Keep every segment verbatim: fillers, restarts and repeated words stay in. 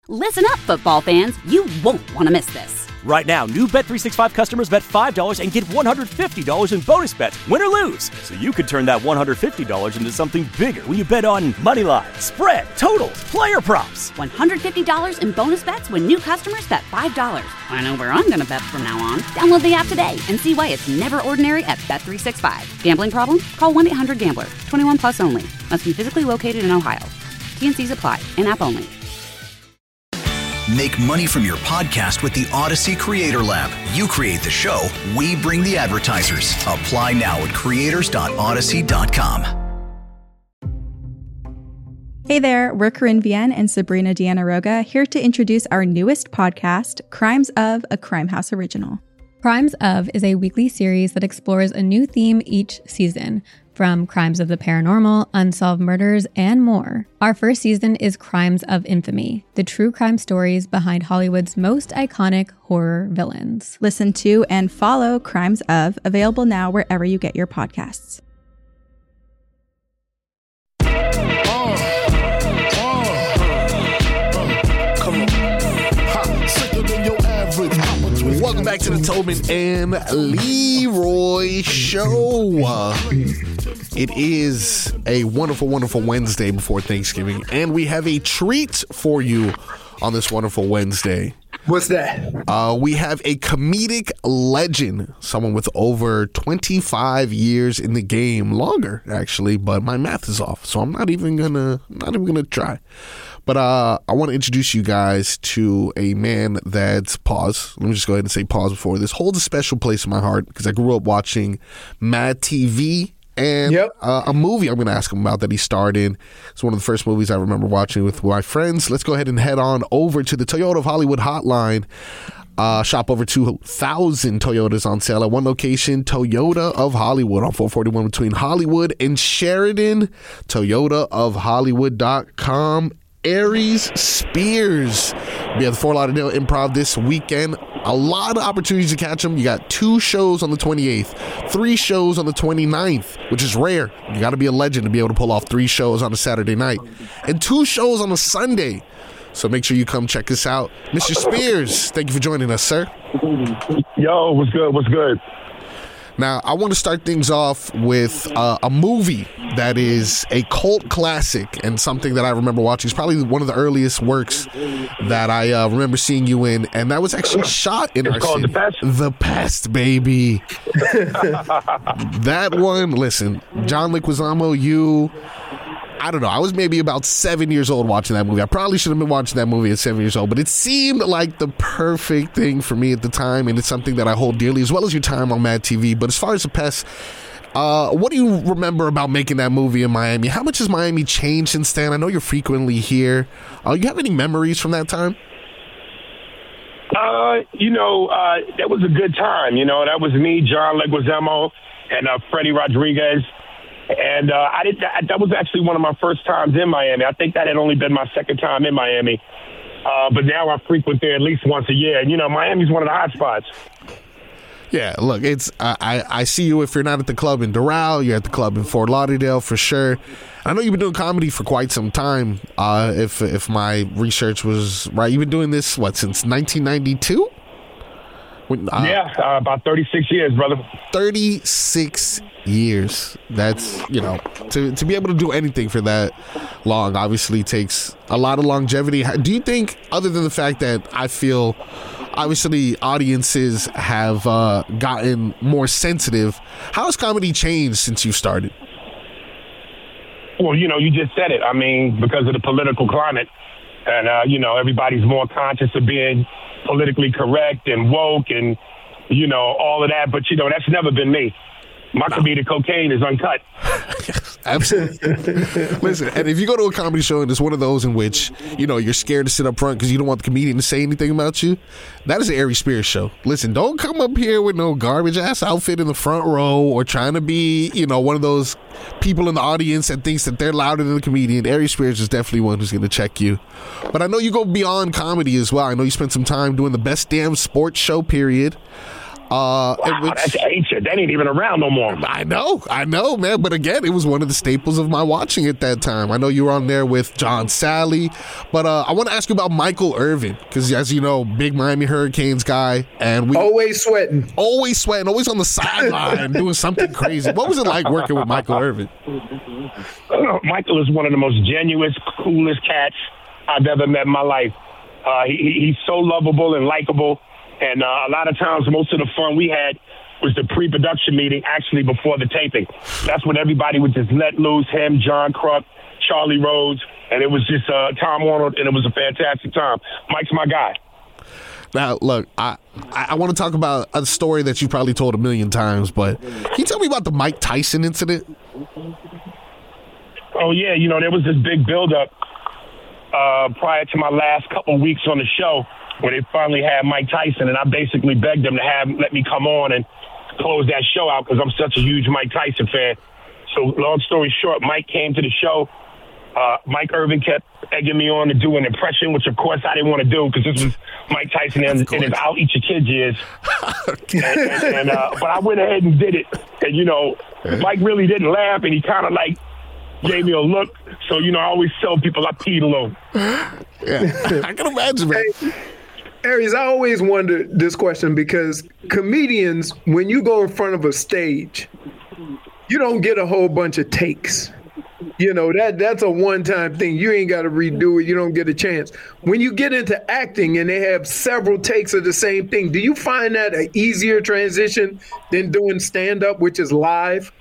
Listen up, football fans. You won't want to miss this. Right now, new Bet three sixty-five customers bet five dollars and get one hundred fifty dollars in bonus bets, win or lose. So you could turn that one hundred fifty dollars into something bigger when you bet on money line, spread, totals, player props. one hundred fifty dollars in bonus bets when new customers bet five dollars. I know where I'm going to bet from now on. Download the app today and see why it's never ordinary at Bet three sixty-five. Gambling problem? Call one eight hundred gambler. twenty-one plus only. Must be physically located in Ohio. T N Cs apply. In-app only. Make money from your podcast with the Odyssey Creator Lab. You create the show, we bring the advertisers. Apply now at creators dot odyssey dot com. Hey there, we're Corinne Vienne and Sabrina Deanna Roga here to introduce our newest podcast, Crimes of, a Crime House original. Crimes of is a weekly series that explores a new theme each season, from crimes of the paranormal, unsolved murders, and more. Our first season is Crimes of Infamy, the true crime stories behind Hollywood's most iconic horror villains. Listen to and follow Crimes of, available now wherever you get your podcasts. Welcome back to the Tobin and Leroy Show. Uh, it is a wonderful, wonderful Wednesday before Thanksgiving, and we have a treat for you on this wonderful Wednesday. What's that? Uh, we have a comedic legend, someone with over twenty-five years in the game, longer actually, but my math is off, so I'm not even gonna, not even gonna try. But uh, I want to introduce you guys to a man that's, pause, let me just go ahead and say pause before this, holds a special place in my heart because I grew up watching Mad T V and yep. uh, a movie I'm going to ask him about that he starred in. It's one of the first movies I remember watching with my friends. Let's go ahead and head on over to the Toyota of Hollywood hotline. Uh, shop over two thousand Toyotas on sale at one location, Toyota of Hollywood on four forty-one between Hollywood and Sheridan, toyota of hollywood dot com. Aries Spears be at the Fort Lauderdale Improv this weekend. A lot of opportunities to catch him. You got two shows on the twenty-eighth, three shows on the twenty-ninth, which is rare. You got to be a legend to be able to pull off three shows on a Saturday night, and two shows on a Sunday. So make sure you come check us out. Mister Spears, thank you for joining us, sir. Yo, what's good? What's good? Now, I want to start things off with uh, a movie that is a cult classic and something that I remember watching. It's probably one of the earliest works that I uh, remember seeing you in, and that was actually shot in it's our called city. The Pest. The Pest, baby. That one, listen, John Leguizamo, you... I don't know. I was maybe about seven years old watching that movie. I probably should have been watching that movie at seven years old, but it seemed like the perfect thing for me at the time, and it's something that I hold dearly, as well as your time on Mad T V. But as far as The Pest, uh, what do you remember about making that movie in Miami? How much has Miami changed since then? I know you're frequently here. Uh, you have any memories from that time? Uh, you know, uh, that was a good time. You know, that was me, John Leguizamo, and uh, Freddie Rodriguez. And uh, I did that, that was actually one of my first times in Miami. I think that had only been my second time in Miami. Uh, but now I frequent there at least once a year. And, you know, Miami's one of the hot spots. Yeah, look, it's uh, I, I see you if you're not at the club in Doral, you're at the club in Fort Lauderdale for sure. I know you've been doing comedy for quite some time, uh, if if my research was right. You've been doing this, what, since nineteen ninety-two? When, uh, yeah, uh, about thirty-six years, brother. thirty-six years. That's, you know, to, to be able to do anything for that long obviously takes a lot of longevity. Do you think, other than the fact that I feel obviously audiences have uh, gotten more sensitive, how has comedy changed since you started? Well, you know, you just said it. I mean, because of the political climate, and, uh, you know, everybody's more conscious of being politically correct and woke and, you know, all of that. But, you know, that's never been me. My no. comedic cocaine is uncut. Absolutely. Listen, and if you go to a comedy show and it's one of those in which, you know, you're scared to sit up front because you don't want the comedian to say anything about you, that is an Aries Spears show. Listen, don't come up here with no garbage-ass outfit in the front row or trying to be, you know, one of those people in the audience that thinks that they're louder than the comedian. Aries Spears is definitely one who's going to check you. But I know you go beyond comedy as well. I know you spent some time doing the Best Damn Sports Show, period. Uh, wow, which, that's ancient. That ain't even around no more. I know, I know, man. But again, it was one of the staples of my watching at that time. I know you were on there with John Sally, but uh, I want to ask you about Michael Irvin because, as you know, big Miami Hurricanes guy, and we always sweating, always sweating, always on the sideline doing something crazy. What was it like working with Michael Irvin? Uh, Michael is one of the most genuine, coolest cats I've ever met in my life. Uh, he, he's so lovable and likable. And uh, a lot of times, most of the fun we had was the pre-production meeting actually before the taping. That's when everybody would just let loose, him, John Kruk, Charlie Rhodes, and it was just uh, Tom Arnold, and it was a fantastic time. Mike's my guy. Now, look, I, I want to talk about a story that you probably told a million times, but can you tell me about the Mike Tyson incident? Oh, yeah. You know, there was this big buildup uh, prior to my last couple weeks on the show where they finally had Mike Tyson, and I basically begged them to have let me come on and close that show out because I'm such a huge Mike Tyson fan. So long story short, Mike came to the show. Uh, Mike Irvin kept egging me on to do an impression, which of course I didn't want to do because this was Mike Tyson in, in his I'll Eat Your Kids years. and, and, and, uh, but I went ahead and did it. And, you know, Mike really didn't laugh, and he kind of like gave me a look. So, you know, I always tell people I peed a little. Yeah, I can imagine, man. Hey, Aries, I always wonder this question because comedians, when you go in front of a stage, you don't get a whole bunch of takes. You know, that that's a one-time thing. You ain't got to redo it. You don't get a chance. When you get into acting and they have several takes of the same thing, do you find that an easier transition than doing stand-up, which is live?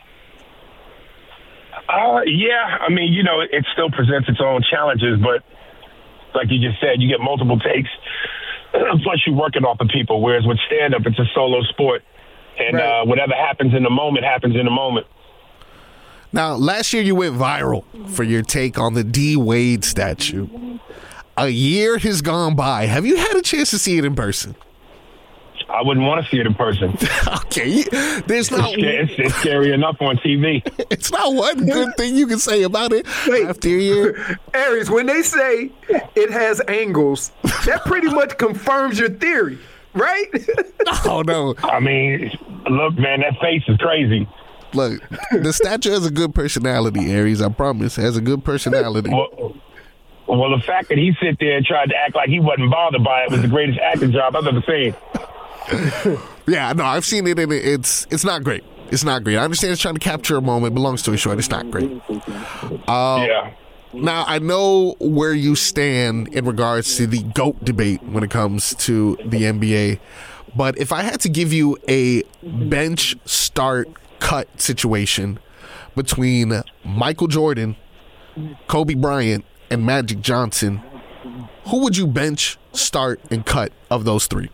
Uh, yeah. I mean, you know, it, it still presents its own challenges, but like you just said, you get multiple takes. Plus, you're working off of people, whereas with stand-up, it's a solo sport. And right. uh, whatever happens in the moment happens in the moment. Now, last year you went viral for your take on the D. Wade statue. A year has gone by. Have you had a chance to see it in person? I wouldn't want to see it in person. Okay. There's not it's, it's scary enough on T V. It's not one good thing you can say about it Wait, after a year. Aries, when they say it has angles, that pretty much confirms your theory, right? Oh, no. I mean, look, man, that face is crazy. Look, the statue has a good personality, Aries. I promise. It has a good personality. Well, well, the fact that he sit there and tried to act like he wasn't bothered by it was the greatest acting job I've ever seen. Yeah, no, I've seen it, and it's it's not great. It's not great. I understand it's trying to capture a moment, but long story short, it's not great. Uh, yeah. Now, I know where you stand in regards to the GOAT debate when it comes to the N B A, but if I had to give you a bench start cut situation between Michael Jordan, Kobe Bryant, and Magic Johnson, who would you bench, start, and cut of those three?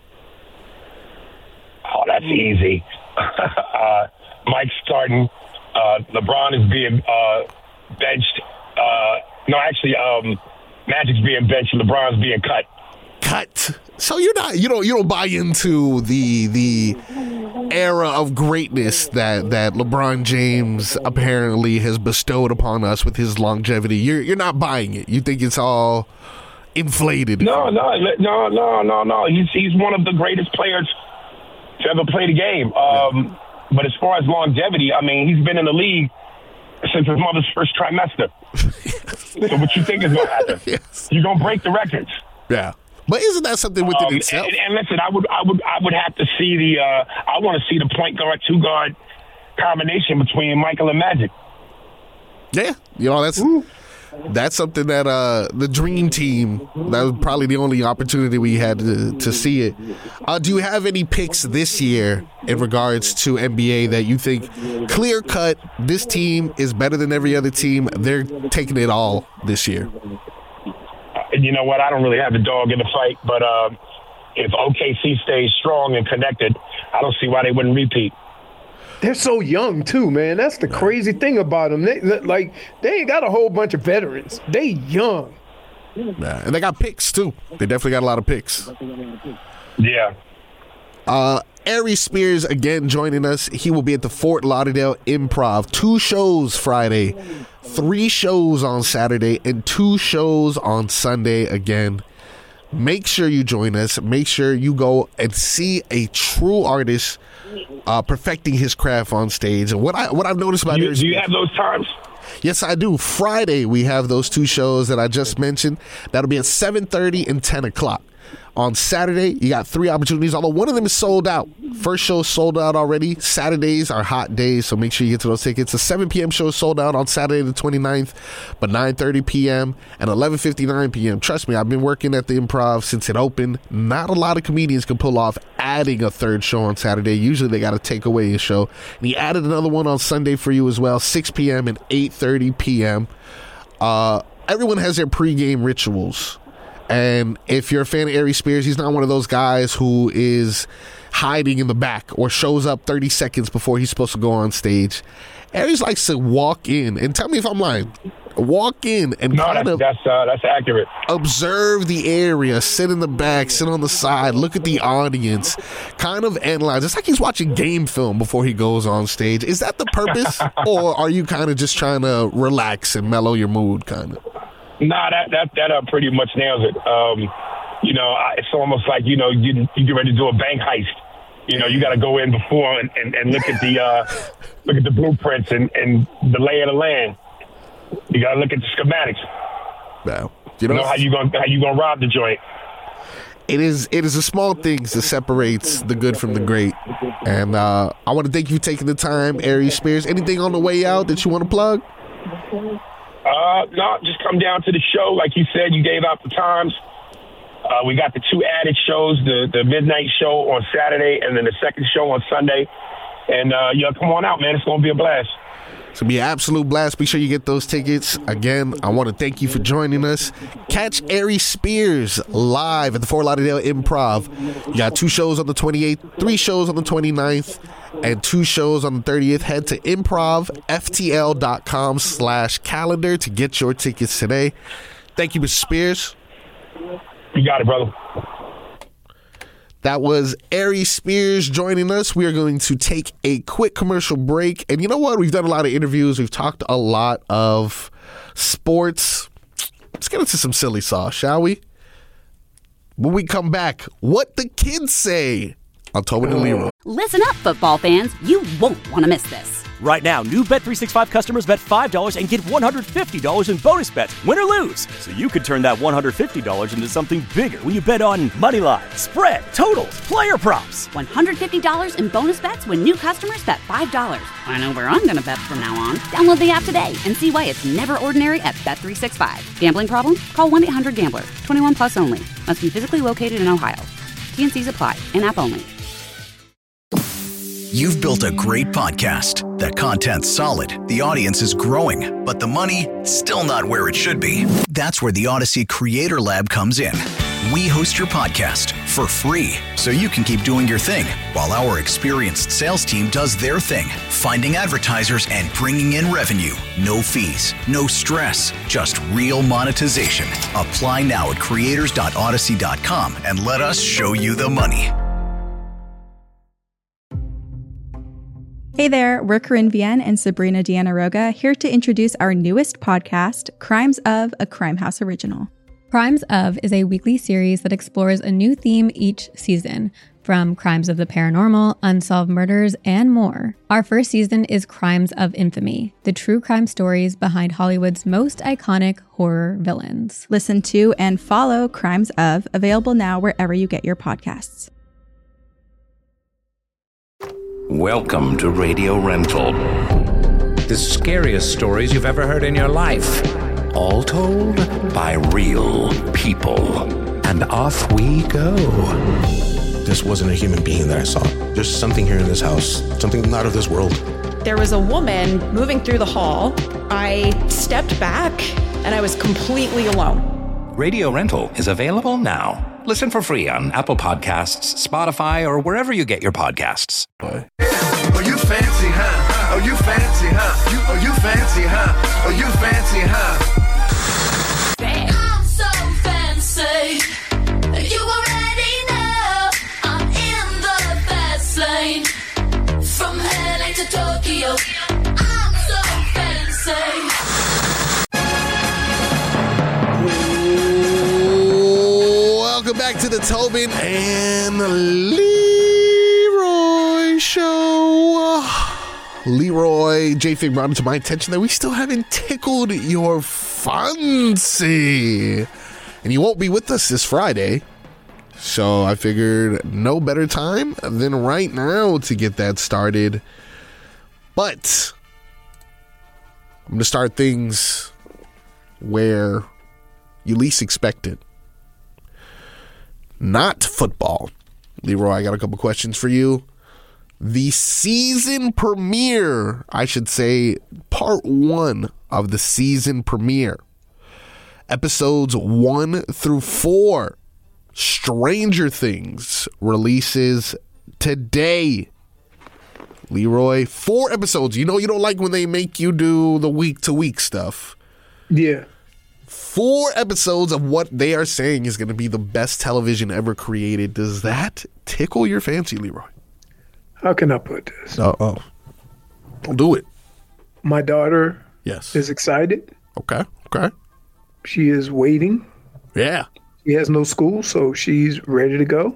Oh, that's easy. uh, Mike's starting. Uh, LeBron is being uh, benched. Uh, no, actually, um, Magic's being benched. LeBron's being cut. Cut. So you're not you don't you don't buy into the the era of greatness that, that LeBron James apparently has bestowed upon us with his longevity. You're you're not buying it. You think it's all inflated. No, no, no, no, no, no. He's he's one of the greatest players to ever play the game. Um, yeah. But as far as longevity, I mean, he's been in the league since his mother's first trimester. So what you think is going to happen? Yes. You're going to break the records. Yeah. But isn't that something within um, itself? And, and listen, I would, I would, I would have to see the. Uh, I want to see the point guard, two guard combination between Michael and Magic. Yeah, you know that's Ooh. that's something that uh, the Dream Team. That was probably the only opportunity we had to, to see it. Uh, do you have any picks this year in regards to N B A that you think clear cut? This team is better than every other team. They're taking it all this year. You know what? I don't really have a dog in the fight, but uh, if O K C stays strong and connected, I don't see why they wouldn't repeat. They're so young too, man. That's the crazy thing about them. They like they ain't got a whole bunch of veterans. They young. Yeah, and they got picks too. They definitely got a lot of picks. Yeah. Uh, Aries Spears again joining us. He will be at the Fort Lauderdale Improv. Two shows Friday, three shows on Saturday, and two shows on Sunday again. make sure you join us. Make sure you go and see a true artist uh, perfecting his craft on stage. And what I what I've noticed about you, it, do you have those times? Yes, I do. Friday we have those two shows that I just mentioned. That'll be at seven thirty and ten o'clock. On Saturday, you got three opportunities, although one of them is sold out. First show is sold out already. Saturdays are hot days, so make sure you get to those tickets. The seven p.m. show is sold out on Saturday the twenty-ninth, but nine thirty p.m. and eleven fifty-nine p.m. Trust me, I've been working at the Improv since it opened. Not a lot of comedians can pull off adding a third show on Saturday. Usually they got to take away a show. And he added another one on Sunday for you as well, six p.m. and eight thirty p.m. Uh, everyone has their pregame rituals. And if you're a fan of Aries Spears, he's not one of those guys who is hiding in the back or shows up thirty seconds before he's supposed to go on stage. Aries likes to walk in, and tell me if I'm lying, walk in and no, kind that's, of that's, uh, that's accurate. Observe the area, sit in the back, sit on the side, look at the audience, kind of analyze. It's like he's watching game film before he goes on stage. Is that the purpose, or are you kind of just trying to relax and mellow your mood, kind of? Nah, that that that uh, pretty much nails it. Um, you know, I, it's almost like, you know, you, you get ready to do a bank heist. You know, you got to go in before and, and, and look at the uh, look at the blueprints and, and the lay of the land. You got to look at the schematics. Wow. You know, you know how you gonna how you gonna rob the joint. It is it is the small things that separates the good from the great. And uh, I want to thank you for taking the time, Aries Spears. Anything on the way out that you want to plug? Uh, no, just come down to the show. Like you said, you gave out the times. Uh, we got the two added shows, the, the midnight show on Saturday and then the second show on Sunday. And, uh, yeah, come on out, man. It's going to be a blast. It's going to be an absolute blast. Be sure you get those tickets. Again, I want to thank you for joining us. Catch Aries Spears live at the Fort Lauderdale Improv. You got two shows on the twenty-eighth, three shows on the twenty-ninth, and two shows on the thirtieth. Head to improvftl.com slash calendar to get your tickets today. Thank you, Mister Spears. You got it, brother. That was Aries Spears joining us. We are going to take a quick commercial break. And you know what? We've done a lot of interviews. We've talked a lot of sports. Let's get into some silly sauce, shall we? When we come back, what the kids say on Tobin and Leroy. Listen up, football fans. You won't want to miss this. Right now, new Bet three sixty-five customers bet five dollars and get one hundred fifty dollars in bonus bets, win or lose. So you could turn that one hundred fifty dollars into something bigger when you bet on money line, spread, totals, player props. one hundred fifty dollars in bonus bets when new customers bet five dollars. I know where I'm going to bet from now on. Download the app today and see why it's never ordinary at Bet three sixty-five. Gambling problem? Call one eight hundred gambler. twenty-one plus only. Must be physically located in Ohio. T and C's apply. In-app only. You've built a great podcast. The content's solid, the audience is growing, but the money, still not where it should be. That's where the Odyssey Creator Lab comes in. We host your podcast for free, so you can keep doing your thing, while our experienced sales team does their thing, finding advertisers and bringing in revenue. No fees, no stress, just real monetization. Apply now at creators dot odyssey dot com and let us show you the money. Hey there, we're Corinne Vienne and Sabrina Deanna Roga, here to introduce our newest podcast, Crimes of, a Crime House original. Crimes of is a weekly series that explores a new theme each season, from crimes of the paranormal, unsolved murders, and more. Our first season is Crimes of Infamy, the true crime stories behind Hollywood's most iconic horror villains. Listen to and follow Crimes of, available now wherever you get your podcasts. Welcome to Radio Rental. The scariest stories you've ever heard in your life. All told by real people. And off we go. This wasn't a human being that I saw. There's something here in this house. Something not of this world. There was a woman moving through the hall. I stepped back and I was completely alone. Radio Rental is available now. Listen for free on Apple Podcasts, Spotify, or wherever you get your podcasts. Oh, you fancy, huh? Oh, you fancy, huh? You, oh, you fancy, huh? Oh, you fancy, huh? I'm so fancy. You already know I'm in the fast lane. From L A to Tokyo, I'm so fancy. back to the Tobin and Leroy show. Leroy, J-Fig brought it to my attention that we still haven't tickled your fancy. And you won't be with us this Friday. So I figured no better time than right now to get that started. But I'm going to start things where you least expect it. Not football. Leroy, I got a couple questions for you. The season premiere, I should say, part one of the season premiere. Episodes one through four. Stranger Things releases today. Leroy, four episodes. You know you don't like when they make you do the week-to-week stuff. Yeah. Four episodes of what they are saying is going to be the best television ever created. Does that tickle your fancy, Leroy? How can I put this? Uh-oh. Don't do it. My daughter yes. is excited. Okay, okay. She is waiting. Yeah. She has no school, so she's ready to go.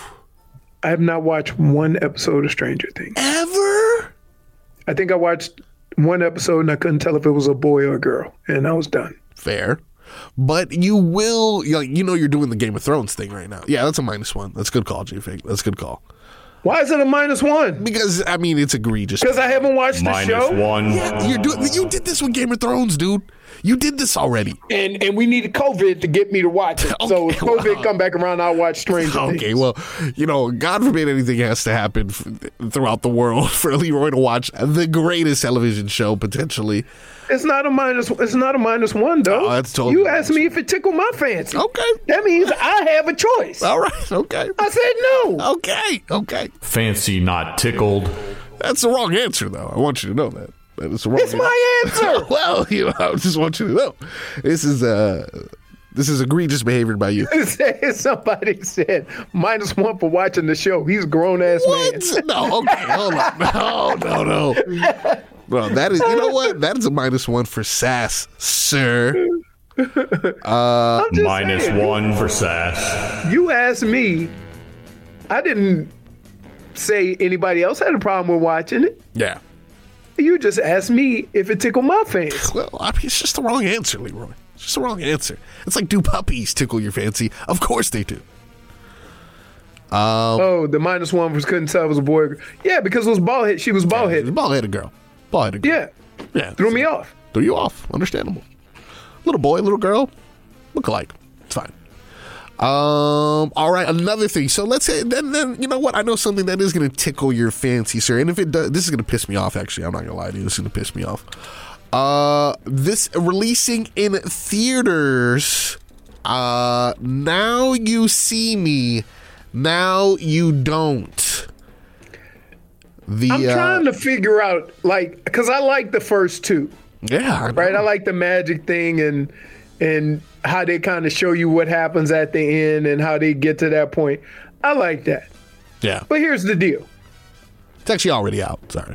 I have not watched one episode of Stranger Things. Ever? I think I watched one episode and I couldn't tell if it was a boy or a girl, and I was done. Fair. But you will, you know you're doing the Game of Thrones thing right now. Yeah, that's a minus one. That's a good call, J-Fig. That's a good call. Why is it a minus one? Because, I mean, it's egregious. Because I haven't watched the show? Minus one. Yeah, you're doing, you did this with Game of Thrones, dude. You did this already. And and we needed COVID to get me to watch it. Okay, so if COVID well, come back around, I'll watch Stranger Things. Okay, well, you know, God forbid anything has to happen f- throughout the world for Leroy to watch the greatest television show, potentially. It's not a minus. It's not a minus one, though. Oh, that's totally you asked me if it tickled my fancy. Okay. That means I have a choice. All right, okay. I said no. Okay, okay. Fancy, not tickled. That's the wrong answer, though. I want you to know that. That is the wrong it's answer. my answer. Well, you know, I just want you to know. This is uh, this is egregious behavior by you. Somebody said minus one for watching the show. He's a grown-ass man. No, okay, hold on. No, no, no. No, that is, you know what? That is a minus one for sass, sir. Uh, minus saying, one for sass. You asked me. I didn't say anybody else had a problem with watching it. Yeah. You just asked me if it tickled my fancy. Well, I mean, it's just the wrong answer, Leroy. It's just the wrong answer. It's like, do puppies tickle your fancy? Of course they do. Um, oh, the minus one was couldn't tell it was a boy. Yeah, because it was bald head. She was bald headed. Yeah, bald headed girl. Bald headed girl. Yeah. Yeah. Threw me off. Threw you off. Understandable. Little boy, little girl, look alike. It's fine. Um. All right. Another thing. So let's say then. Then you know what? I know something that is going to tickle your fancy, sir. And if it does, this is going to piss me off. Actually, I'm not going to lie to you. This is going to piss me off. Uh, this releasing in theaters. Uh, Now You See Me, Now You Don't. The I'm uh, trying to figure out, like, because I like the first two. Yeah. I right. I like the magic thing and and. how they kind of show you what happens at the end and how they get to that point. I like that. Yeah. But here's the deal. It's actually already out. Sorry.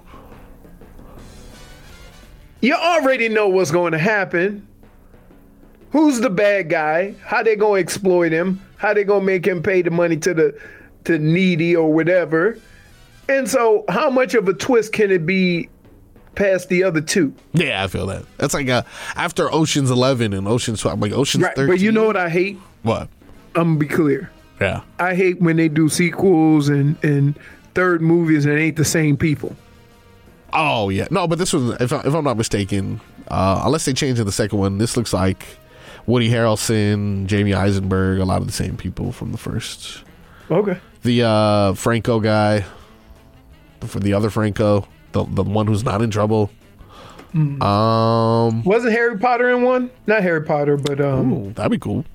You already know what's going to happen. Who's the bad guy? How they going to exploit him? How they going to make him pay the money to the to needy or whatever? And so how much of a twist can it be past the other two? Yeah, I feel that. That's like uh, after Ocean's eleven and Ocean's twelve. I'm like, Ocean's right, thirteen. But you know what I hate? What? I'm going to be clear. Yeah. I hate when they do sequels and, and third movies and it ain't the same people. Oh, yeah. No, but this was, if, I, if I'm not mistaken, uh, unless they change in the second one, this looks like Woody Harrelson, Jamie Eisenberg, a lot of the same people from the first. Okay. The uh, Franco guy, for the other Franco. The, the one who's not in trouble. Mm. Um, Wasn't Harry Potter in one? Not Harry Potter, but um, ooh, that'd be cool.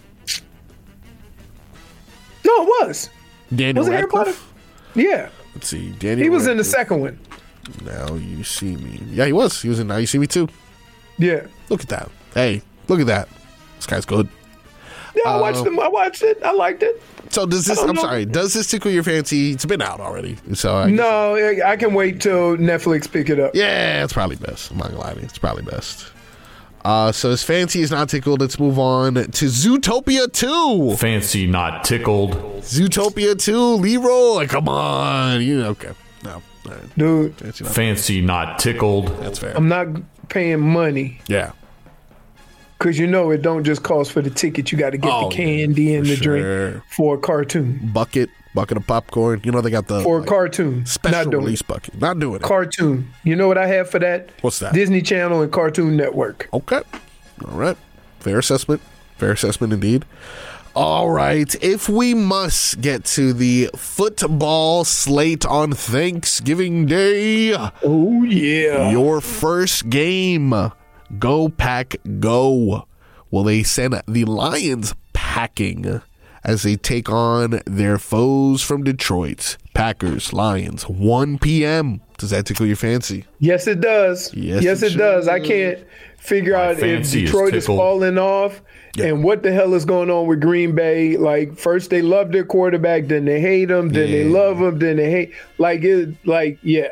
No, it was. Daniel was it Radcliffe? Harry Potter? Yeah. Let's see. Daniel. He was Radcliffe. in the second one. Now You See Me. Yeah, he was. He was in Now You See Me too. Yeah. Look at that. Hey, look at that. This guy's good. Yeah, I watched um, them. I watched it. I liked it. So does this? I'm know. sorry. Does this tickle your fancy? It's been out already. So I no, I can wait till Netflix pick it up. Yeah, it's probably best. I'm not gonna lie to you. It's probably best. Uh, so as Fancy is not tickled, let's move on to Zootopia two. Fancy not tickled. Zootopia two, Leroy, come on. You okay? No, all right. Dude. Fancy not, Fancy not tickled. That's fair. I'm not paying money. Yeah. Because you know it don't just cost for the ticket. You got to get Oh, the candy yeah, and for the drink sure. for a cartoon. Bucket, bucket of popcorn. You know they got the For a like, cartoon. special Not doing release it. bucket. Not doing it. Cartoon. You know what I have for that? What's that? Disney Channel and Cartoon Network. Okay. All right. Fair assessment. Fair assessment indeed. All right. If we must get to the football slate on Thanksgiving Day. Oh, yeah. Your first game. Go Pack Go. Will they send the Lions packing as they take on their foes from Detroit? Packers, Lions, one p.m. Does that tickle your fancy? Yes, it does. Yes, yes it it, does. I should. can't figure My out if fancy is Detroit is, tickled. falling off Yeah. and what the hell is going on with Green Bay. Like, first they love their quarterback, then they hate him, then they Yeah. love him, then they hate. Like, it, like yeah.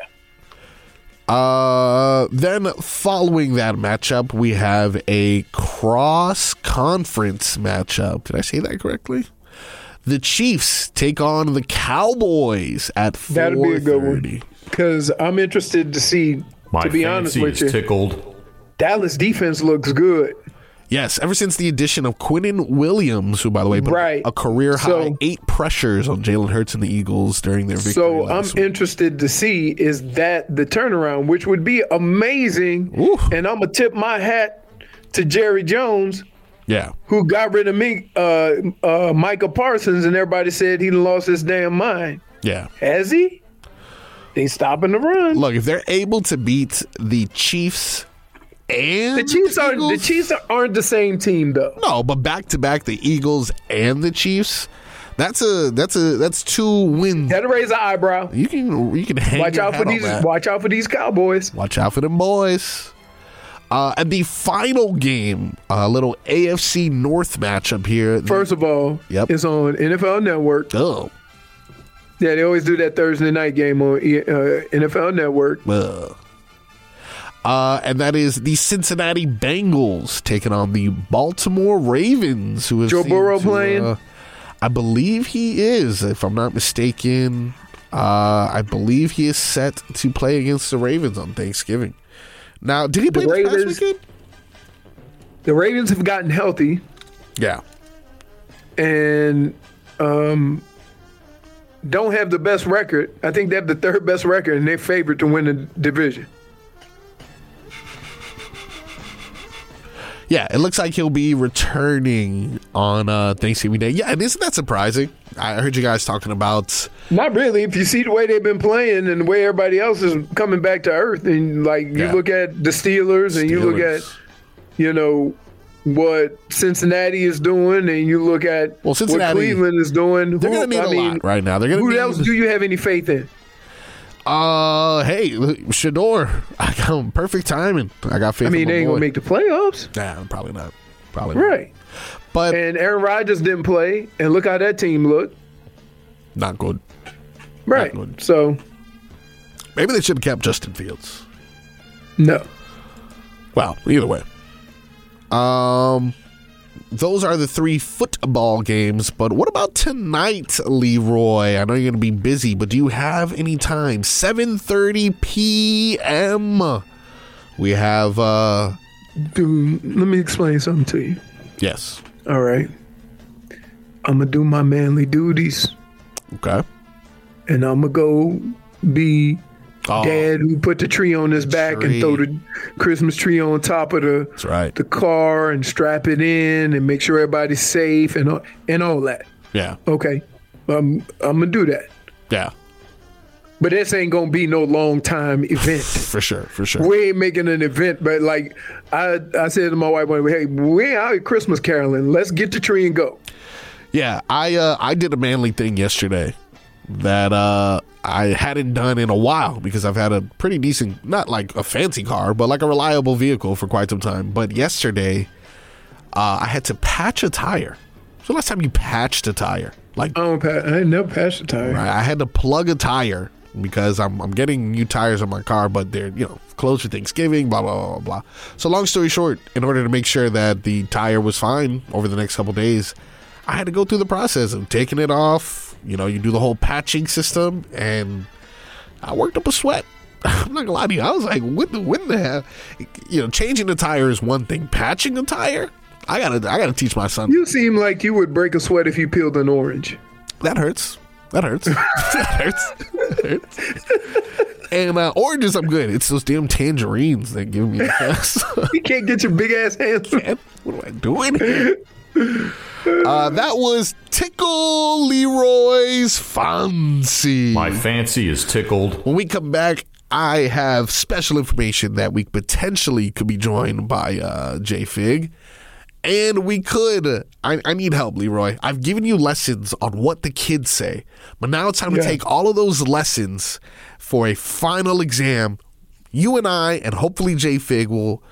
Uh, then following that matchup, we have a cross-conference matchup. Did I say that correctly? The Chiefs take on the Cowboys at That'll be a good one. four thirty. Because I'm interested to see, My to be honest fancy with is you, tickled. Dallas defense looks good. Yes, ever since the addition of Quinnen Williams, who, by the way, put Right. a career-high So- eight pressures on Jalen Hurts and the Eagles during their victory So I'm last week. interested to see is that the turnaround, which would be amazing. Oof. And I'm going to tip my hat to Jerry Jones, Yeah. who got rid of me, uh, uh, Micah Parsons, and everybody said he lost his damn mind. Yeah. Has he? They stopping the run. Look, if they're able to beat the Chiefs and The Chiefs the aren't the Eagles- Chiefs aren't the same team though. No, but back to back, the Eagles and the Chiefs. That's a that's a that's two wins. Had to raise an eyebrow. You can you can hang Watch your out for hat on these. that. Watch out for these Cowboys. Watch out for them boys. Uh, and the final game, a little A F C North matchup here. First of all, Yep. it's on N F L Network. Oh, Yeah, they always do that Thursday night game on uh, N F L Network. uh, uh, and that is the Cincinnati Bengals taking on the Baltimore Ravens. Who have Joe seemed Burrow to, playing? uh, I believe he is, if I'm not mistaken. Uh, I believe he is set to play against the Ravens on Thanksgiving. Now, did he play The this past Ravens- weekend? The Ravens have gotten healthy, Yeah. and um, don't have the best record. I think they have the third best record, and they're favored to win the division. Yeah, it looks like he'll be returning on uh, Thanksgiving Day. Yeah, and isn't that surprising? I heard you guys talking about. Not really. If you see the way they've been playing and the way everybody else is coming back to earth, and like you Yeah. look at the Steelers, and you look at, Steelers. you know, what Cincinnati is doing, and you look at Well, Cincinnati- what Cleveland is doing. They're Who- going to need I a mean, lot right now. They're going to Who need. else do you have any faith in? Uh, hey, Shador, I got him perfect timing. I got faith. I mean, in my they ain't boy. gonna make the playoffs, Nah, probably not. Probably not. right? But And Aaron Rodgers didn't play, and look how that team looked, not good. right? good. So Maybe they should have kept Justin Fields. no. Well, either way. Um, those are the three football games. But what about tonight, Leroy? I know you're going to be busy, but do you have any time? seven thirty p.m. We have. uh Dude, let me explain something to you. Yes. All right, I'm gonna do my manly duties. Okay. And I'm gonna go be Oh, dad who put the tree on his back tree. and throw the Christmas tree on top of the That's right. the car and strap it in and make sure everybody's safe and all, and all that. Yeah. Okay, um, I'm gonna do that. Yeah. But this ain't gonna be no long time event. For sure. For sure. We ain't making an event, but like I I said to my wife, hey, we ain't out at Christmas caroling. Let's get the tree and go. Yeah, I uh, I did a manly thing yesterday that uh, I hadn't done in a while because I've had a pretty decent, not like a fancy car, but like a reliable vehicle for quite some time. But yesterday, uh, I had to patch a tire. When's the last time you patched a tire? Like I don't. Pa- I ain't never patched a tire. right, I had to plug a tire because I'm I'm getting new tires on my car, but they're, you know, closed for Thanksgiving, blah, blah, blah, blah. So long story short, in order to make sure that the tire was fine over the next couple days, I had to go through the process of taking it off. You know, you do the whole patching system, and I worked up a sweat. I'm not gonna lie to you. I was like, what the, when the hell? You know, changing the tire is one thing. Patching the tire? I gotta, I gotta teach my son. You seem like you would break a sweat if you peeled an orange. That hurts. That hurts. that hurts. That hurts. And uh, oranges, I'm good. It's those damn tangerines that give me the best. You can't get your big ass hands. What am I doing here? Uh, that was Tickle Leroy's Fancy. My fancy is tickled. When we come back, I have special information that we potentially could be joined by uh, J-Fig. And we could. I, I need help, Leroy. I've given you lessons on what the kids say. But now it's time Yeah. to take all of those lessons for a final exam. You and I, and hopefully J-Fig, will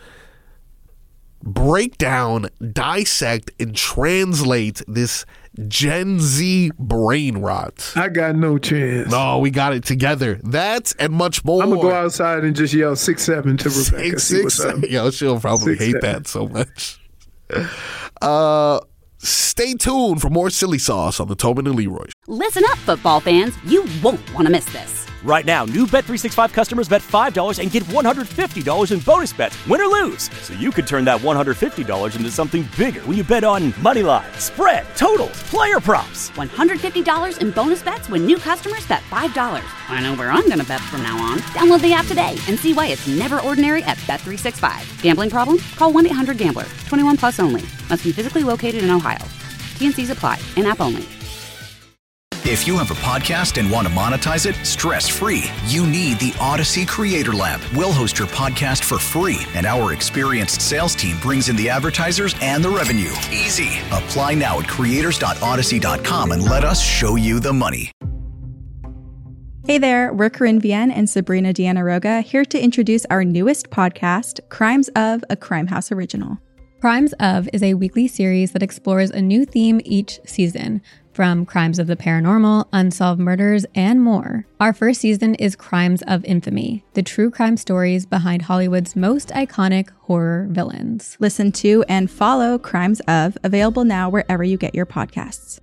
break down, dissect, and translate this Gen Z brain rot. I got no chance. No, we got it together. That and much more. I'm gonna go outside and just yell six seven to Rebecca. Six, see six, what's up. seven. Yo, she'll probably Six, hate seven. that so much. Uh, stay tuned for more silly sauce on the Tobin and Leroy. Listen up, football fans. You won't want to miss this. Right now, new Bet three sixty-five customers bet five dollars and get one hundred fifty dollars in bonus bets, win or lose. So you could turn that one hundred fifty dollars into something bigger when you bet on money line, spread, totals, player props. one hundred fifty dollars in bonus bets when new customers bet five dollars. I know where I'm going to bet from now on. Download the app today and see why it's never ordinary at Bet three sixty-five. Gambling problem? Call one eight hundred gambler. twenty-one plus only. Must be physically located in Ohio. T N Cs apply. In-app only. If you have a podcast and want to monetize it stress-free, you need the Odyssey Creator Lab. We'll host your podcast for free, and our experienced sales team brings in the advertisers and the revenue. Easy. Apply now at creators dot odyssey dot com and let us show you the money. Hey there, we're Corinne Vienne and Sabrina Deanna Roga here to introduce our newest podcast, Crimes of, a Crime House Original. Crimes of is a weekly series that explores a new theme each season, from crimes of the paranormal, unsolved murders, and more. Our first season is Crimes of Infamy, the true crime stories behind Hollywood's most iconic horror villains. Listen to and follow Crimes of, available now wherever you get your podcasts.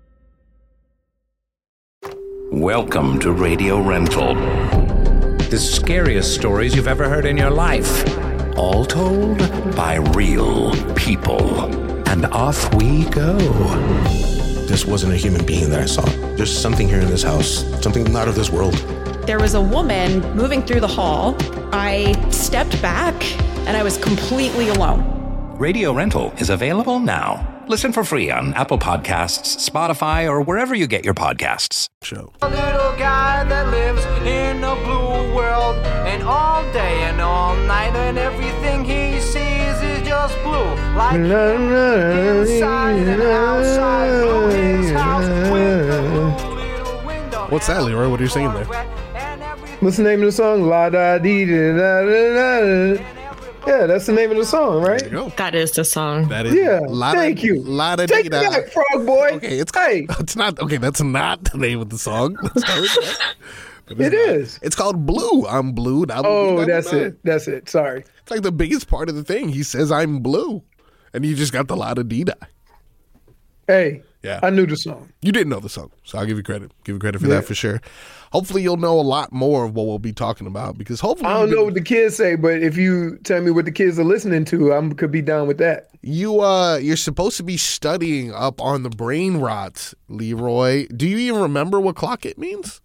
Welcome to Radio Rental. The scariest stories you've ever heard in your life. All told by real people. And off we go. This wasn't a human being that I saw. There's something here in this house, something not of this world. There was a woman moving through the hall. I stepped back and I was completely alone. Radio Rental is available now. Listen for free on Apple Podcasts, Spotify, or wherever you get your podcasts. Show. A little guy that lives in a blue world, and all day and all night, and everything he sees is just blue. Like inside and outside, blue his house with the blue little window. What's that, Leroy? What are you singing there? What's the name of the song? La da dee da da da da. Yeah, that's the name of the song, right? There you go. That is the song. That is. Yeah, La thank you. La da Take dee it da. back, Frog Boy. Okay, it's Hey, it's not okay. That's not the name of the song. That's not what it is. it is. It's called Blue. I'm blue. da- Oh, da- da- that's da. it. That's it. Sorry. It's like the biggest part of the thing. He says I'm blue, and you just got the la da dee da. Hey, Yeah. I knew the song. You didn't know the song, so I'll give you credit. Give you credit for Yeah. that for sure. Hopefully, you'll know a lot more of what we'll be talking about because hopefully, I don't you know what the kids say, but if you tell me what the kids are listening to, I could be down with that. you uh you're supposed to be studying up on the brain rot, Leroy. Do you even remember what clock it means?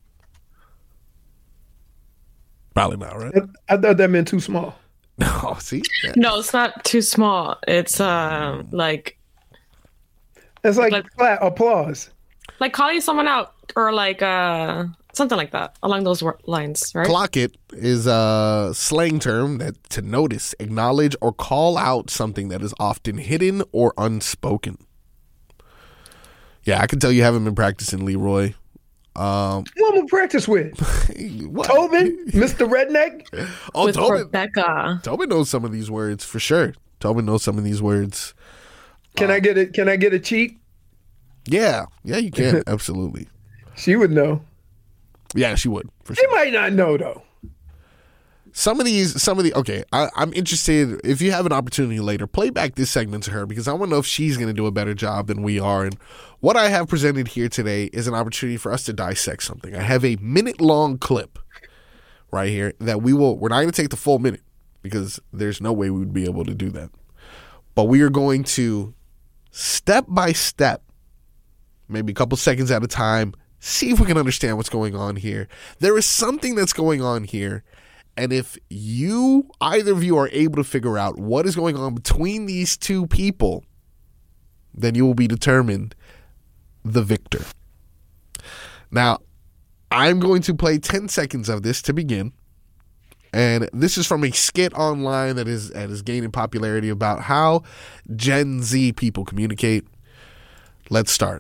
Probably not, right? I, I thought that meant too small. No, see, Yeah. No, it's not too small. It's uh, like That's like, Like- flat applause. like calling someone out or like uh something like that along those wor- lines, right? Clock it is a slang term that to notice, acknowledge, or call out something that is often hidden or unspoken. Yeah, I can tell you haven't been practicing, Leroy. Um, Who I'm gonna practice with? what? Tobin, Mister Redneck. Oh, With Tobin. Rebecca. Tobin knows some of these words for sure. Tobin knows some of these words. Can I get it? Can I get a cheat? Yeah, yeah, you can absolutely. She would know. Yeah, she would. For They sure. might not know though. Some of these, some of the, okay, I, I'm interested, if you have an opportunity later, play back this segment to her because I want to know if she's going to do a better job than we are. And what I have presented here today is an opportunity for us to dissect something. I have a minute-long clip right here that we will, we're not going to take the full minute because there's no way we would be able to do that. But we are going to, step by step, maybe a couple seconds at a time, see if we can understand what's going on here. There is something that's going on here. And if you, either of you, are able to figure out what is going on between these two people, then you will be determined the victor. Now, I'm going to play ten seconds of this to begin. And this is from a skit online that is, that is gaining popularity about how Gen Z people communicate. Let's start.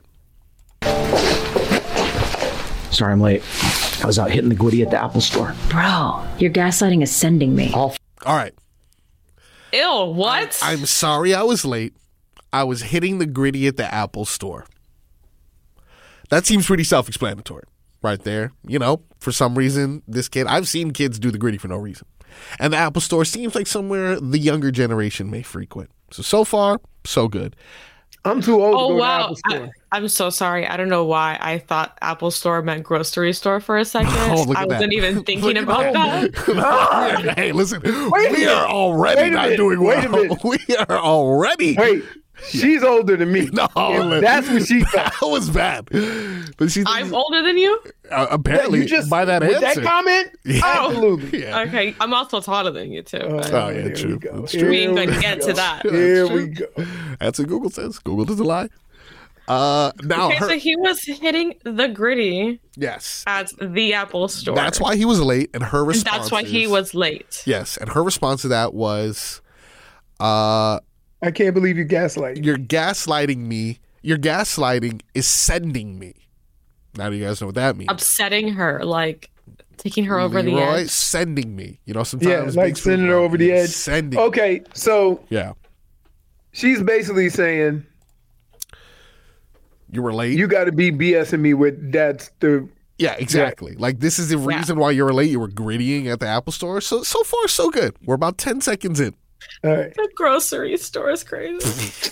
Sorry I'm late. I was out hitting the goodie at the Apple store. Bro, your gaslighting is sending me. All, f- All right. Ew, what? I, I'm sorry I was late. I was hitting the gritty at the Apple store. That seems pretty self-explanatory right there. You know, for some reason, this kid, I've seen kids do the gritty for no reason. And the Apple store seems like somewhere the younger generation may frequent. So, so far, so good. I'm too old Oh to go wow! to Apple Store. I, I'm so sorry. I don't know why I thought Apple Store meant grocery store for a second. Oh, look at I that. wasn't even thinking Look about at that. Hey, listen, Wait a we minute. are already Wait a not minute. doing Wait a well. minute. We are already. Wait, she's older than me. No, If that's what she thought. that was bad. But she's I'm older than you. uh, apparently You just- by that with answer. that comment, Yeah. absolutely. Yeah. Okay, I'm also taller than you too. But Oh yeah, Here true. we go. That's Here true. we ain't we gonna get go. to that. Here we go. That's what Google says. Google doesn't lie. Uh, now Okay, her, so he was hitting the gritty yes, at the Apple Store. that's why he was late, and her And response. that's why he is- was late. Yes, and her response to that was, uh, I can't believe you gaslight. "You're gaslighting me. Your gaslighting is sending me." Now do you guys know what that means? Upsetting her, like taking her over the Leroy, edge. sending me. You know, Yeah, sometimes like big sending her people- over the edge. Sending. Okay, so Yeah, she's basically saying you were late. you got to be BSing me with that's the Yeah, exactly. Like this is the reason why you were late. You were grittying at the Apple store. So so far so good. We're about ten seconds in. all right. The grocery store is crazy.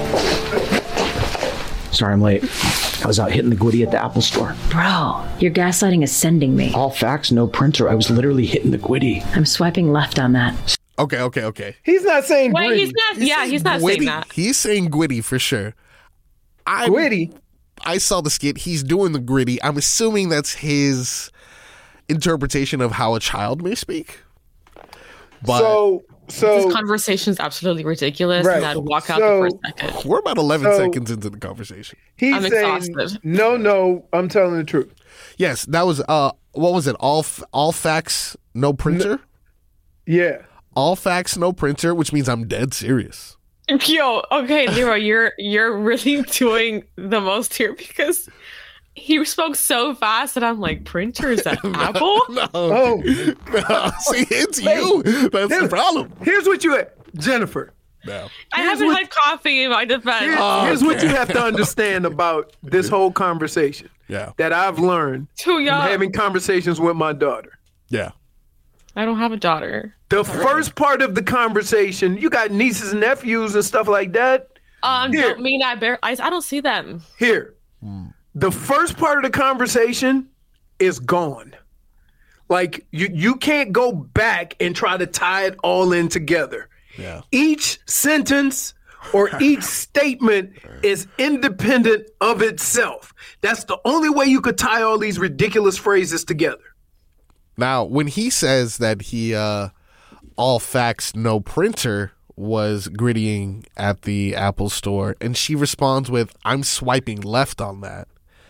Sorry I'm late. I was out hitting the goodie at the Apple store. Bro, your gaslighting is sending me. All facts, no printer. I was literally hitting the goodie. I'm swiping left on that. Okay, okay, okay. He's not saying Wait, gritty. he's not. Yeah, he's not Gwitty. saying that. He's saying gwitty for sure. I Gwitty. I saw the skit. He's doing the gritty. I'm assuming that's his interpretation of how a child may speak. But So so This conversation is absolutely ridiculous, Right. and I'd walk out So- the first second. we're about eleven So- seconds into the conversation. he's I'm saying exhausted. no, no. I'm telling the truth. Yes, that was uh what was it? All f- all facts, no printer? Yeah. All facts, no printer, which means I'm dead serious. Yo, okay, Leroy, you're you're really doing the most here because he spoke so fast that I'm like, printers at Apple? No. Oh, No. See, it's you. That's the Here's- problem. Here's what you Jennifer. No. I haven't what- had coffee in my defense. Here- Oh, here's what okay. you have to understand about this whole conversation Yeah. that I've learned Too from young. having conversations with my daughter. Yeah. I don't have a daughter. The first part of the conversation, you got nieces and nephews and stuff like that. Um, Here. don't mean I bear. I, I don't see them. Here, the first part of the conversation is gone. Like you, you can't go back and try to tie it all in together. Yeah. Each sentence or each statement is independent of itself. That's the only way you could tie all these ridiculous phrases together. Now, when he says that he uh all facts, no printer was grittying at the Apple store, and she responds with, I'm swiping left on that.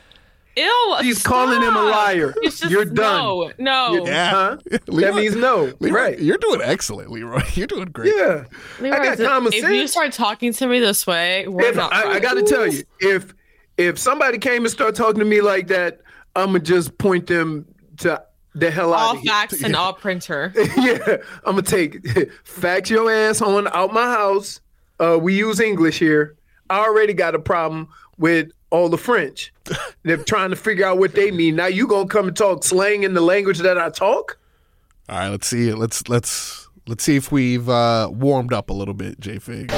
Ew. She's calling him a stop. liar. It's just- You're done. No, no. Yeah. Huh? Leroy- That means no. Leroy, Right. You're doing excellent, Leroy. You're doing great. Yeah. Leroy, I got if- common if sense. you start talking to me this way, we're If- not. I, I got to tell you, if if somebody came and start talking to me like that, I'm gonna just point them to the hell out all of here. facts and all printer. Yeah, I'm gonna take fax your ass on out my house. Uh, we use English here. I already got a problem with all the French. They're trying to figure out what they mean. Now you gonna come and talk slang in the language that I talk? All right, let's see. Let's let's let's see if we've uh, warmed up a little bit, J-Fig.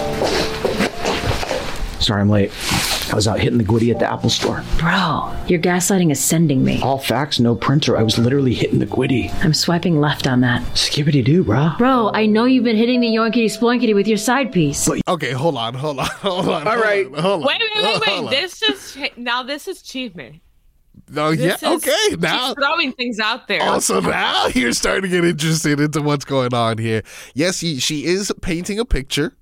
Sorry I'm late. I was out hitting the Gwitty at the Apple store. Bro, your gaslighting is sending me. All facts, no printer. I was literally hitting the Gwitty. I'm swiping left on that. Skibbity-doo, bro. Bro, I know you've been hitting the yoinkity sploinkity with your side piece. But, okay, hold on, hold on, hold on. All right. Hold on, hold on, Wait, wait, wait, hold wait. on. This is now. This is achievement. No, yeah, This is- okay. Now, she's throwing things out there. also now you're starting to get interested into what's going on here. Yes, he, she is painting a picture.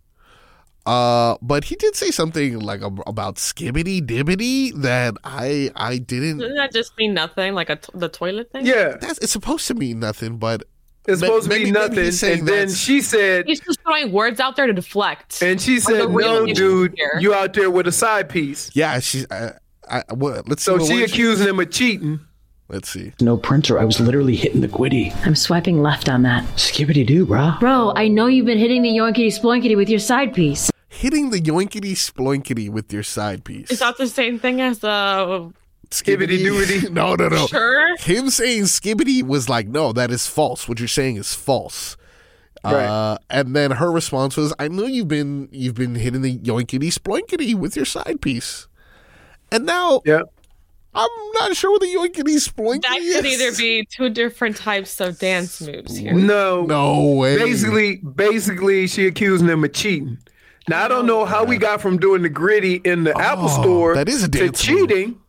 Uh, but he did say something like ab- about skibbity dibbity that I I didn't. Doesn't that just mean nothing? Like a t- the toilet thing? Yeah. That's, it's supposed to mean nothing, but It's ma- supposed to maybe- be maybe nothing. he's saying And then that's- she said, He's just throwing words out there to deflect. and she Or said, the real no, issue dude, here. you out there with a side piece. yeah, she's. I, I, what, let's see. So what she word accusing him of cheating. Let's see. No printer. I was literally hitting the Gwitty. I'm swiping left on that. Skibbity-doo, bro. Bro, I know you've been hitting the yoinkity sploinkity with your side piece. Hitting the yoinkity sploinkity with your side piece. Is that the same thing as the Skibbity doobity? No, no, no. Sure. Him saying skibbity was like, no, that is false. What you're saying is false. Right. Uh, and then her response was, I know you've been you've been hitting the yoinkity sploinkity with your side piece. And now Yep. I'm not sure what the yoinkity sploinkity That is. could either be two different types of dance moves here. No. No way. Basically, basically, she accusing him of cheating. Now I don't know how we got from doing the gritty in the Apple Oh, Store that is a to dance move. cheating,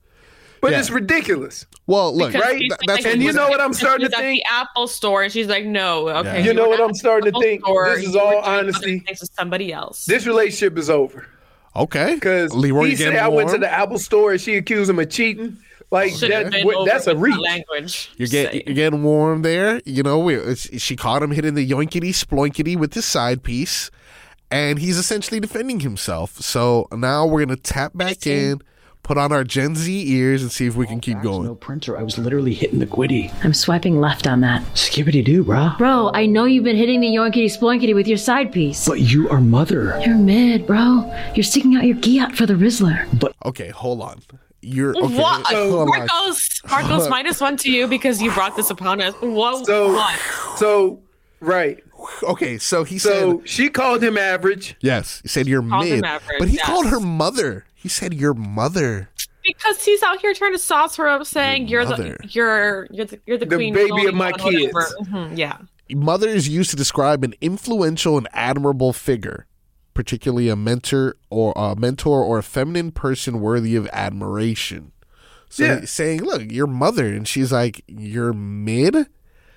but Yeah. it's ridiculous. Well, look, Because right? he's Th- like- that's like, And you he's know what like- I'm starting he's to at think? the Apple Store, and she's like, "No, okay." You know were what at I'm the starting to Apple think? Store, This is you were all doing other honesty. things with somebody else. This relationship is over. Okay. Because Leroy, he you said getting I went to warm? the Apple Store and she accused him of cheating. Like Should have that, been what- over that's a with reach. that language. You're, Just get, saying. you're getting warm there. You know, we, it's, she caught him hitting the yoinkity sploinkity with his side piece, and he's essentially defending himself. So now we're going to tap back in, put on our Gen Z ears, and see if we can keep No going. printer. I was literally hitting the Gwitty. I'm swiping left on that. Skibbity-doo, bro. Bro, I know you've been hitting the yoinkity sploinkity with your side piece. But you are mother. You're mid, bro. You're sticking out your giat for the Rizzler. But Okay, hold on. You're okay. What? hold on. Marcos, Marcos minus one to you because you brought this upon us. What? So, what? so right. Okay, so he So said she called him average. yes. He said you're Called him mid, average, but he yes. called her mother. He said your mother. Because he's out here trying to sauce her up, saying Your you're mother. the you're you're the, you're the, The queen, baby only of my one, whatever. kids. Mhm, yeah. Mother is used to describe an influential and admirable figure, particularly a mentor or a mentor or a feminine person worthy of admiration. So Yeah. he's saying, look, your mother, and she's like, you're mid.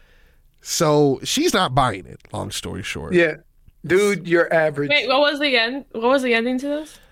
So she's not buying it. Long story short, Yeah. Dude, you're average. Wait, what was the end? What was the ending to this?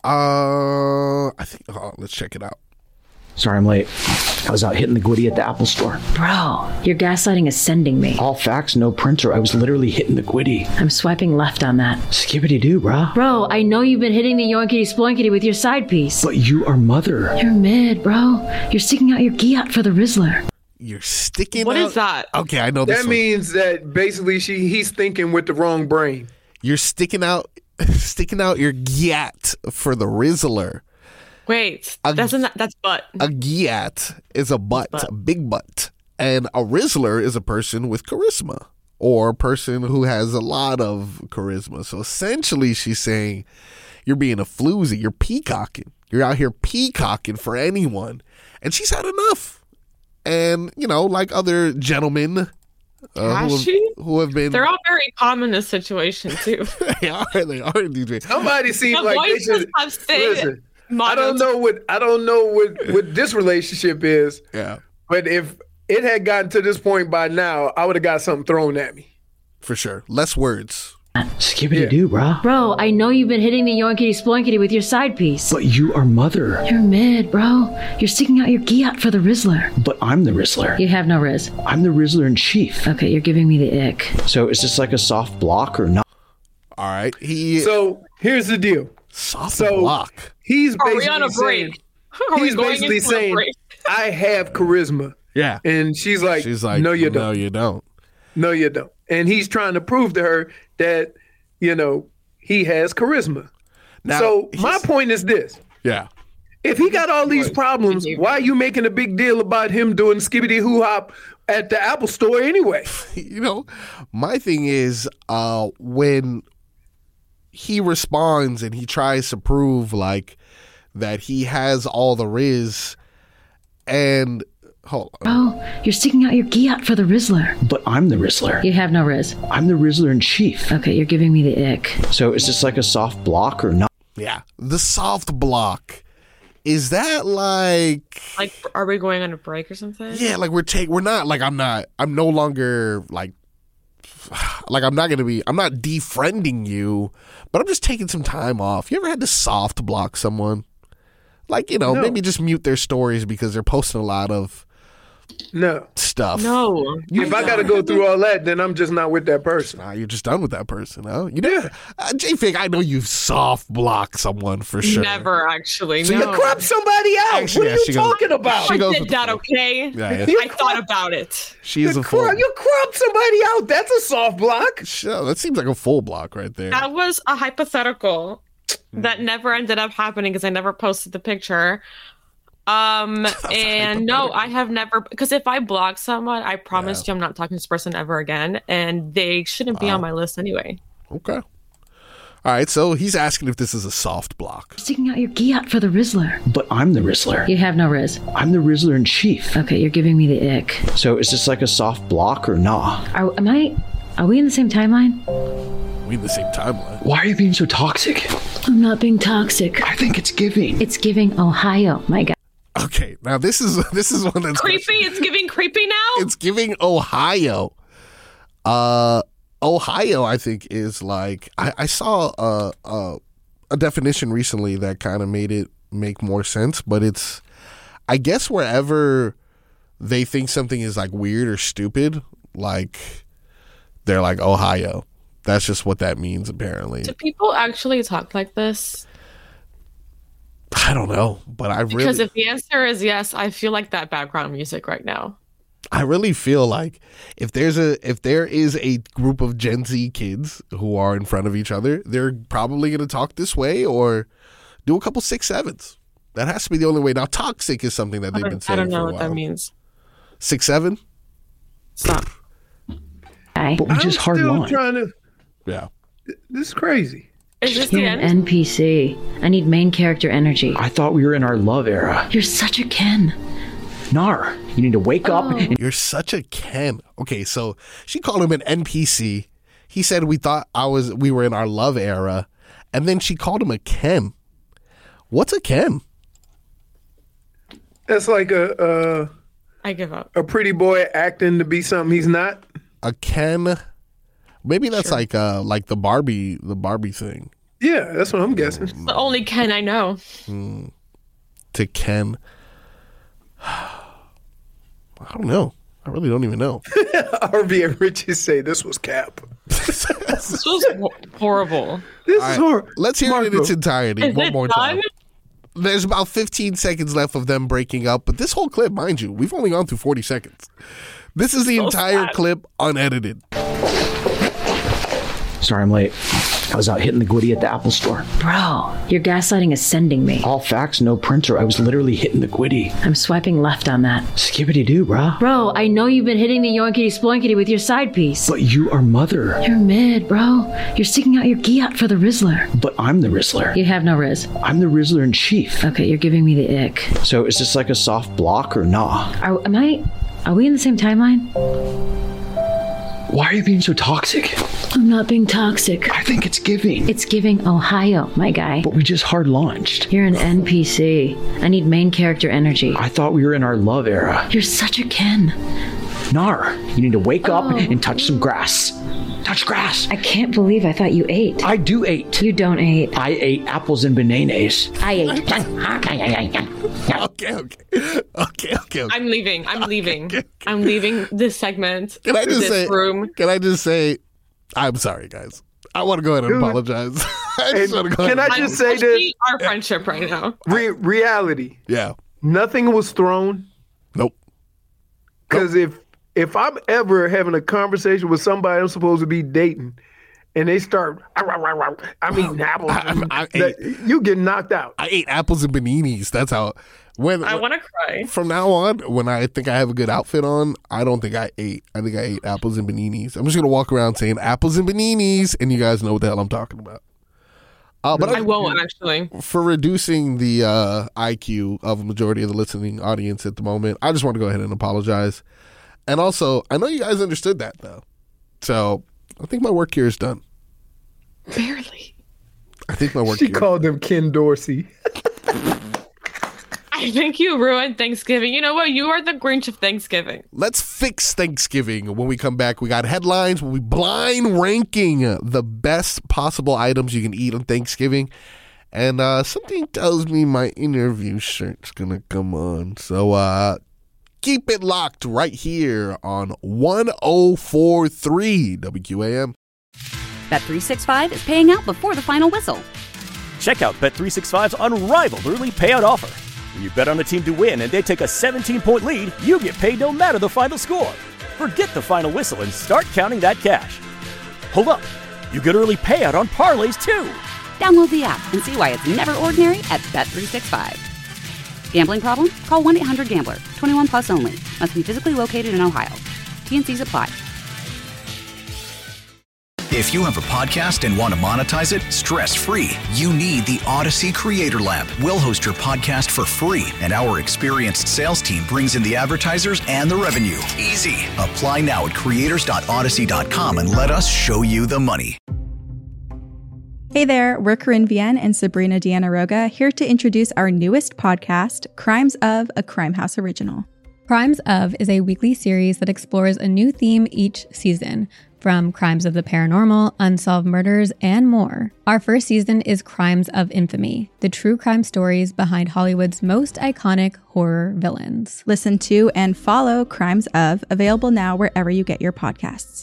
Uh, I think. Oh, let's check it out. sorry I'm late. I was out hitting the Gwitty at the Apple store. Bro, your gaslighting is sending me. All facts, no printer. I was literally hitting the Gwitty. I'm swiping left on that. Skibbity-doo, bro. Bro, I know you've been hitting the yoinkity sploinkity with your side piece. But you are mother. You're mid, bro. You're sticking out your giat for the Rizzler. You're sticking. What out- is that? Okay, I know this. That one. means that basically she he's thinking with the wrong brain. You're sticking out, sticking out your gyat for the Rizzler. Wait, A- that's not that's butt. A gyat is a butt, a big butt, and a Rizzler is a person with charisma or a person who has a lot of charisma. So essentially, she's saying you're being a floozy, you're peacocking, you're out here peacocking for anyone, and she's had enough. And you know, like other gentlemen uh, who, Has have, she? who have been, They're all very calm in this situation too. they are, they are indeed. Somebody seems The like they voices should have stayed listen. I don't know what I don't know what what this relationship is. Yeah, but if it had gotten to this point by now, I would have got something thrown at me. For sure. Less words. Skibbity-doo, bro. Bro, I know you've been hitting the yoinkity sploinkity with your side piece. But you are mother. You're mid, bro. You're sticking out your giat for the Rizzler. But I'm the Rizzler. You have no Riz. I'm the Rizzler in chief. Okay, you're giving me the ick. So is this like a soft block or not? All right. He So here's the deal. soft So block. he's Are we basically on a saying break? Are we he's going basically into a saying break? I have charisma. Yeah. And she's like, She's like, no, you No, don't. you don't. No, you don't. And he's trying to prove to her that, you know, he has charisma. Now, so my he's- point is this. Yeah. If he got all these problems, why are you making a big deal about him doing skibbity hoo hop at the Apple Store anyway? You know, my thing is uh, when he responds and he tries to prove like that he has all the Riz, and hold on. Oh, you're sticking out your Giat for the Rizzler. But I'm the Rizzler. You have no Riz. I'm the Rizzler in chief. Okay, you're giving me the ick. So is this like a soft block or not? Yeah, the soft block. Is that like like are we going on a break or something? Yeah, like we're take we're not like I'm not I'm no longer like like I'm not gonna be I'm not defriending you, but I'm just taking some time off. You ever had to soft block someone? Like, you know, No. maybe just mute their stories because they're posting a lot of No. stuff. No. If I got to go through all that, then I'm just not with that person. Nah, you're just done with that person, huh? You never, uh, J-Fig, I know you've soft blocked someone for sure. Never actually. So no. you Crop somebody out. Actually, what yeah, are you she goes- talking about? she I goes did with- that, okay? Yeah, yeah. I thought about it. She is You a full. crop, you crop somebody out. That's a soft block. Sure, that seems like a full block right there. That was a hypothetical that never ended up happening because I never posted the picture. Um and no, I have never, because if I block someone, I promise you I'm not talking to this person ever again, and they shouldn't be Wow. on my list anyway. Okay. All right, so he's asking if this is a soft block. Sticking out your Giat for the Rizzler. But I'm the Rizzler. You have no Riz. I'm the Rizzler in chief. Okay, you're giving me the ick. So is this like a soft block or nah? Are, am I... Are we in the same timeline? We in the same timeline. Why are you being so toxic? I'm not being toxic. I think it's giving. It's giving Ohio, my guy. Okay, now this is this is one that's Creepy? It's giving creepy now? It's giving Ohio. Uh, Ohio, I think, is like I, I saw a, a a definition recently that kind of made it make more sense, but it's I guess wherever they think something is like weird or stupid, like they're like Ohio. That's just what that means, apparently. Do people actually talk like this? I don't know, but I really Because if the answer is yes, I feel like that background music right now. I really feel like if there's a if there is a group of Gen Z kids who are in front of each other, they're probably going to talk this way or do a couple six sevens. That has to be the only way. Now, toxic is something that I they've been don't, I saying don't for know a what while. that means. Six seven. Stop. But we I'm just hard still launched. trying to. Yeah. This is crazy. Is this You're the an end? N P C. I need main character energy. I thought we were in our love era. You're such a Ken. Nar, you need to wake up and You're such a Ken. Okay, so she called him an N P C. He said we thought I was we were in our love era, and then she called him a Ken. What's a Ken? That's like a I give up. a, a pretty boy acting to be something he's not. A Ken. Maybe that's like uh like the Barbie the Barbie thing. Yeah, that's what I'm guessing. The only Ken I know. Mm. To Ken. I don't know. I really don't even know. R V and Richie say this was cap. This was ho- horrible. This All is right, horrible. let's hear it in its entirety Is one it more done? time. There's about fifteen seconds left of them breaking up, but this whole clip, mind you, we've only gone through forty seconds. This is the So entire sad. clip unedited. sorry I'm late. I was out hitting the Gwitty at the Apple Store. Bro, your gaslighting is sending me. All facts, no printer. I was literally hitting the Gwitty. I'm swiping left on that. Skibbity doo, brah. Bro, I know you've been hitting the yoinkity sploinkity with your side piece. But you are mother. You're mid, bro. You're sticking out your Giat for the Rizzler. But I'm the Rizzler. You have no Riz. I'm the Rizzler in chief. Okay, you're giving me the ick. So is this like a soft block or nah? Are, am I... Are we in the same timeline? Why are you being so toxic? I'm not being toxic. I think it's giving. It's giving Ohio, my guy. But we just hard launched. You're an N P C. I need main character energy. I thought we were in our love era. You're such a Ken. Nar, you need to wake up Oh. and touch some grass. Touch grass. I can't believe I thought you ate. I do ate. You don't ate. I ate apples and bananas. I ate. Okay, okay. Okay, okay. okay. I'm leaving. I'm leaving. I'm leaving this segment. Can I just this say room. Can I just say I'm sorry, guys. I want to go ahead and Dude. apologize. I just And want to go can ahead. I and- just say this? Especially our friendship right now. Re- reality. Yeah. Nothing was thrown. Nope. Because if if I'm ever having a conversation with somebody I'm supposed to be dating, and they start, I'm eating apples. I, I that, ate, you get knocked out. I ate apples and bananas. That's how. When I want to cry. From now on, when I think I have a good outfit on, I don't think I ate. I think I ate apples and bananas. I'm just gonna walk around saying apples and bananas, and you guys know what the hell I'm talking about. Uh, but I, I won't actually. For reducing the uh, I Q of a majority of the listening audience at the moment, I just want to go ahead and apologize. And also, I know you guys understood that though, so I think my work here is done. Barely. I think my work. She here called him Ken Dorsey. I think you ruined Thanksgiving. You know what? You are the Grinch of Thanksgiving. Let's fix Thanksgiving. When we come back, we got headlines. We'll be blind ranking the best possible items you can eat on Thanksgiving. And uh, something tells me my interview shirt's going to come on. So uh, keep it locked right here on one oh four point three W Q A M. Bet three sixty-five is paying out before the final whistle. Check out Bet three sixty-five's unrivaled early payout offer. When you bet on a team to win and they take a seventeen-point lead, you get paid no matter the final score. Forget the final whistle and start counting that cash. Hold up. You get early payout on parlays, too. Download the app and see why it's never ordinary at Bet three sixty-five. Gambling problem? Call one eight hundred gambler. twenty-one plus only. Must be physically located in Ohio. T N Cs apply. If you have a podcast and want to monetize it stress-free, you need the Odyssey Creator Lab. We'll host your podcast for free, and our experienced sales team brings in the advertisers and the revenue. Easy. Apply now at creators dot odyssey dot com and let us show you the money. Hey there, we're Corinne Vienne and Sabrina Deanna Roga, here to introduce our newest podcast, Crimes of, a Crime House original. Crimes of is a weekly series that explores a new theme each season, from crimes of the paranormal, unsolved murders, and more. Our first season is Crimes of Infamy, the true crime stories behind Hollywood's most iconic horror villains. Listen to and follow Crimes of, available now wherever you get your podcasts.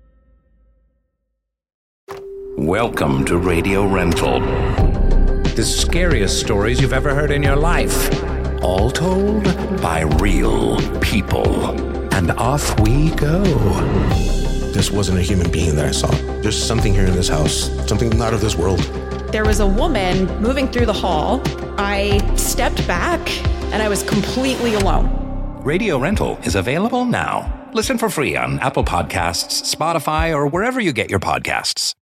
Welcome to Radio Rental. The scariest stories you've ever heard in your life. All told by real people. And off we go. This wasn't a human being that I saw. There's something here in this house, something not of this world. There was a woman moving through the hall. I stepped back and I was completely alone. Radio Rental is available now. Listen for free on Apple Podcasts, Spotify, or wherever you get your podcasts.